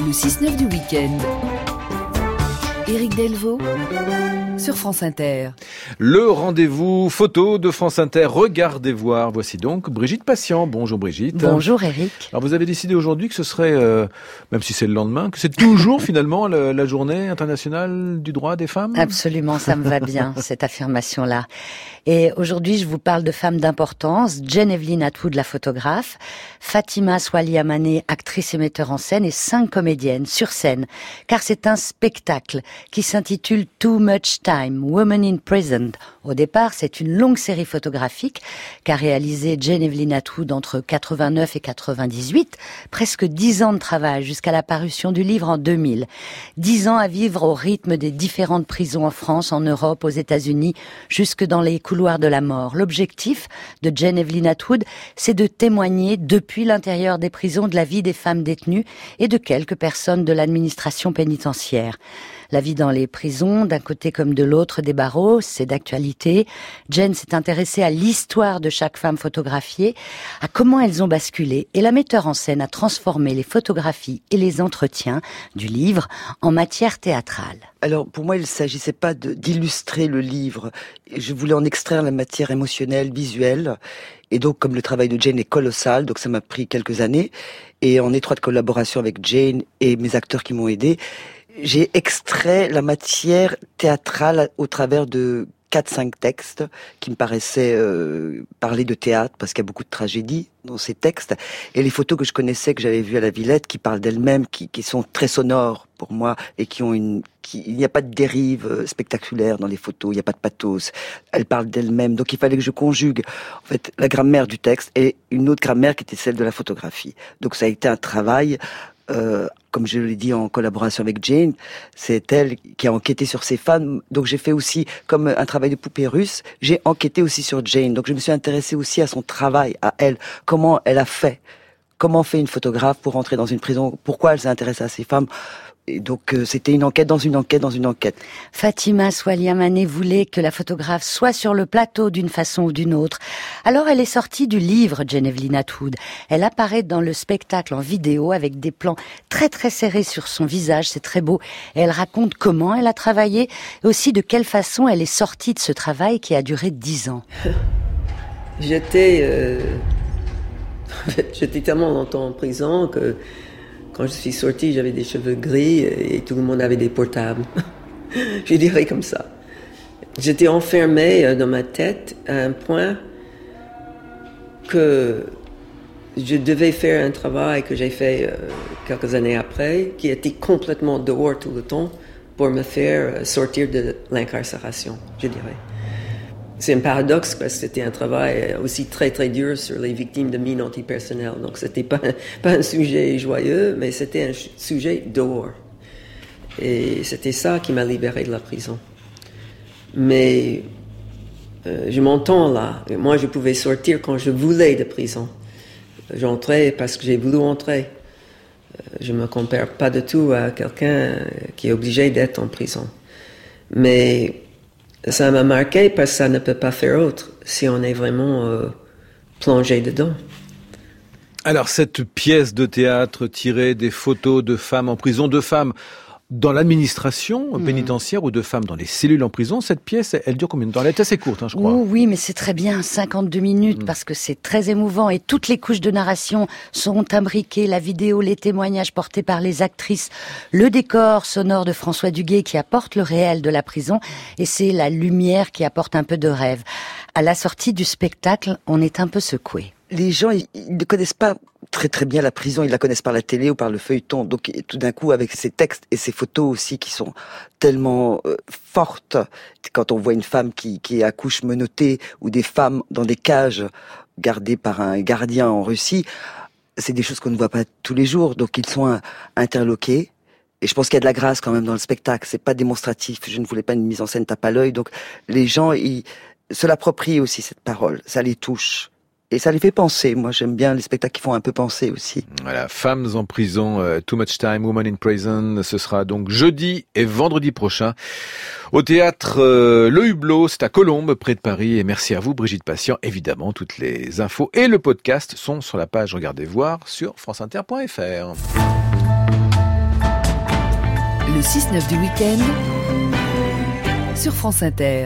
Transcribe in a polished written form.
Le 6-9 du week-end. Éric Delvaux sur France Inter. Le rendez-vous photo de France Inter. Regardez voir. Voici donc Brigitte Patient. Bonjour Brigitte. Bonjour Éric. Alors vous avez décidé aujourd'hui que ce serait, même si c'est le lendemain, que c'est toujours finalement la journée internationale du droit des femmes. Absolument, ça me va bien cette affirmation-là. Et aujourd'hui, je vous parle de femmes d'importance. Jane Evelyn Atwood, la photographe, Fatima Swaliamane, actrice et metteur en scène, et 5 comédiennes sur scène. Car c'est un spectacle qui s'intitule Too Much Time, Women in Prison. Au départ, c'est une longue série photographique qu'a réalisée Jane Evelyn Atwood entre 89 et 98. Presque 10 ans de travail jusqu'à la parution du livre en 2000. 10 ans à vivre au rythme des différentes prisons en France, en Europe, aux États-Unis, jusque dans les couloir de la mort. L'objectif de Jane Evelyn Atwood, c'est de témoigner depuis l'intérieur des prisons de la vie des femmes détenues et de quelques personnes de l'administration pénitentiaire. La vie dans les prisons, d'un côté comme de l'autre des barreaux, c'est d'actualité. Jane s'est intéressée à l'histoire de chaque femme photographiée, à comment elles ont basculé, et la metteur en scène a transformé les photographies et les entretiens du livre en matière théâtrale. Alors, pour moi, il ne s'agissait pas d'illustrer le livre. Je voulais en extraire la matière émotionnelle, visuelle. Et donc, comme le travail de Jane est colossal, donc ça m'a pris quelques années. Et en étroite collaboration avec Jane et mes acteurs qui m'ont aidé, j'ai extrait la matière théâtrale au travers de 4-5 textes qui me paraissaient parler de théâtre, parce qu'il y a beaucoup de tragédies dans ces textes. Et les photos que je connaissais, que j'avais vues à la Villette, qui parlent d'elles-mêmes, qui sont très sonores pour moi, et il n'y a pas de dérive spectaculaire dans les photos, il n'y a pas de pathos. Elles parlent d'elles-mêmes. Donc il fallait que je conjugue, en fait, la grammaire du texte et une autre grammaire qui était celle de la photographie. Donc ça a été un travail, comme je l'ai dit, en collaboration avec Jane. C'est elle qui a enquêté sur ces femmes. Donc j'ai fait aussi, comme un travail de poupée russe, j'ai enquêté aussi sur Jane. Donc je me suis intéressée aussi à son travail, à elle. Comment elle a fait. Comment fait une photographe pour entrer dans une prison. Pourquoi elle s'est intéressée à ces femmes. Et donc c'était une enquête dans une enquête dans une enquête. Fatima Swaliamane voulait que la photographe soit sur le plateau d'une façon ou d'une autre. Alors elle est sortie du livre Jane Evelyn Atwood. Elle apparaît dans le spectacle en vidéo avec des plans très très serrés sur son visage, c'est très beau. Et elle raconte comment elle a travaillé et aussi de quelle façon elle est sortie de ce travail qui a duré 10 ans. J'étais tellement longtemps en prison que quand je suis sortie, j'avais des cheveux gris et tout le monde avait des portables. Je dirais comme ça. J'étais enfermée dans ma tête à un point que je devais faire un travail que j'ai fait quelques années après, qui était complètement dehors tout le temps pour me faire sortir de l'incarcération, je dirais. C'est un paradoxe parce que c'était un travail aussi très très dur sur les victimes de mines antipersonnelles. Donc c'était pas un sujet joyeux, mais c'était un sujet dehors. Et c'était ça qui m'a libéré de la prison. Mais je m'entends là. Moi, je pouvais sortir quand je voulais de prison. J'entrais parce que j'ai voulu entrer. Je me compare pas du tout à quelqu'un qui est obligé d'être en prison. Mais ça m'a marqué parce que ça ne peut pas faire autre si on est vraiment plongé dedans. Alors cette pièce de théâtre tirée des photos de femmes en prison, de femmes dans l'administration pénitentiaire ou de femmes dans les cellules en prison, cette pièce, elle dure combien de temps? Elle est assez courte, je crois. Oui, mais c'est très bien, 52 minutes, parce que c'est très émouvant et toutes les couches de narration sont imbriquées, la vidéo, les témoignages portés par les actrices, le décor sonore de François Duguay qui apporte le réel de la prison et c'est la lumière qui apporte un peu de rêve. À la sortie du spectacle, on est un peu secoué. Les gens, ils ne connaissent pas très très bien la prison, ils la connaissent par la télé ou par le feuilleton. Donc tout d'un coup, avec ces textes et ces photos aussi qui sont tellement fortes, quand on voit une femme qui accouche menottée ou des femmes dans des cages gardées par un gardien en Russie, c'est des choses qu'on ne voit pas tous les jours. Donc ils sont interloqués. Et je pense qu'il y a de la grâce quand même dans le spectacle. C'est pas démonstratif. Je ne voulais pas une mise en scène tape à l'œil. Donc les gens, ils se l'approprient aussi cette parole. Ça les touche. Et ça les fait penser. Moi, j'aime bien les spectacles qui font un peu penser aussi. Voilà, Femmes en prison, Too Much Time, Women in Prison. Ce sera donc jeudi et vendredi prochain au théâtre Le Hublot. C'est à Colombes, près de Paris. Et merci à vous, Brigitte Patient. Évidemment, toutes les infos et le podcast sont sur la page Regardez voir sur franceinter.fr. Le 6-9 du week-end sur France Inter.